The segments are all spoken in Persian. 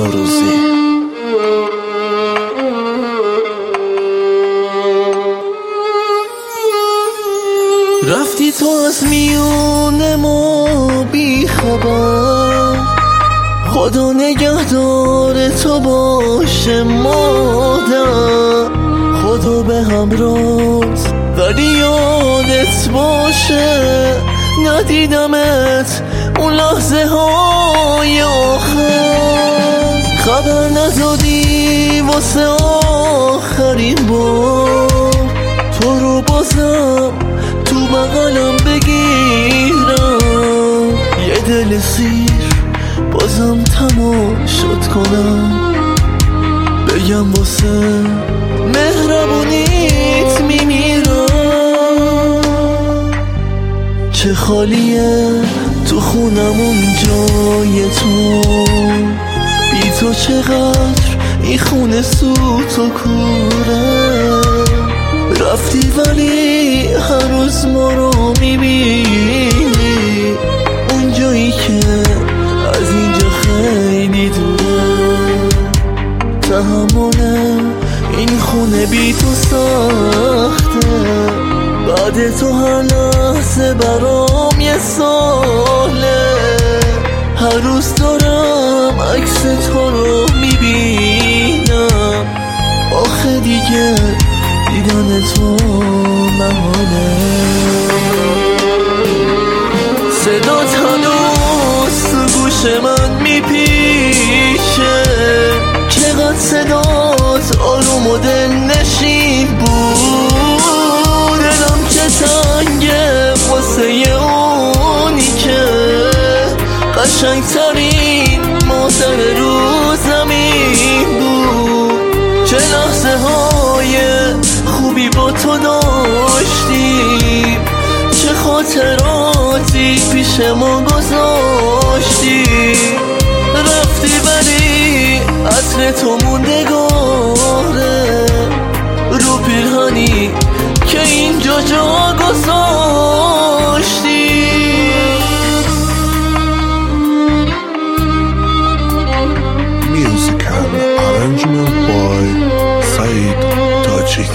نوروزی. رفتی تو از میون ما بی خبر، خدا نگهدار تو باشه مادر، خدا به همراهت ولی یادت باشه ندیدمت اون لحظه های آخر، خبر ندادی واسه آخرین بار، تو رو بازم تو بغلم بگیرم، یه دل سیر بازم تماشات کنم، بگم واسه مهربونیت میمیرم. چه خالیه تو خونمون جای تو، بی تو چقدر این خونه سوت و کوره، رفتی ولی هر روز ما رو میبینی اون جایی که از اینجا خیلی دوره، تحمل این خونه بی تو سخته، بعد تو هر لحظه برام یه ساله، هر روز دارم عکس تو رو میبینم، آخه دیگه دیدن تو محاله، صدا هنوز تو گوش من میپیچه، چقدر صدات آروم و دل نشین بود، دلم چه تنگه واسه اونی که قشنگ ترین مادر رو زمین بود، چه لحظه های خوبی با تو داشتیم، چه خاطراتی پیش ما گذاشتیم، رفتی ولی عطر تو موندگاره رو پیرهنی که اینجا جا گذاشتی. Musical arrangement by Said Tajik.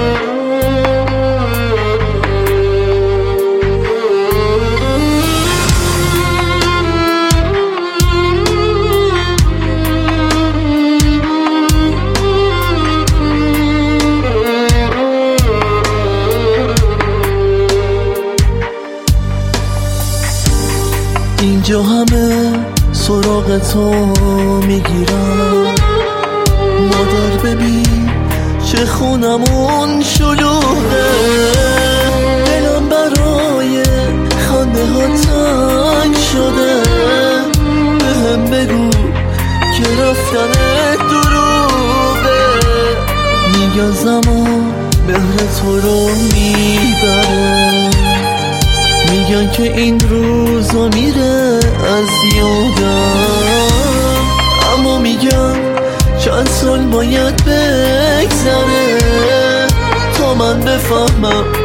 اینجا همه سراغ تو میگیرن، مادر ببین چه خونمون شلوغه، دلم برای خنده ها تنگ شده، بهم بگو که رفتنت دروغه، میگن زمان مهر تو رو میبره، میگن که این روزا میره از یادم، اما میگن چند سال باید بگذره تا من بفهمم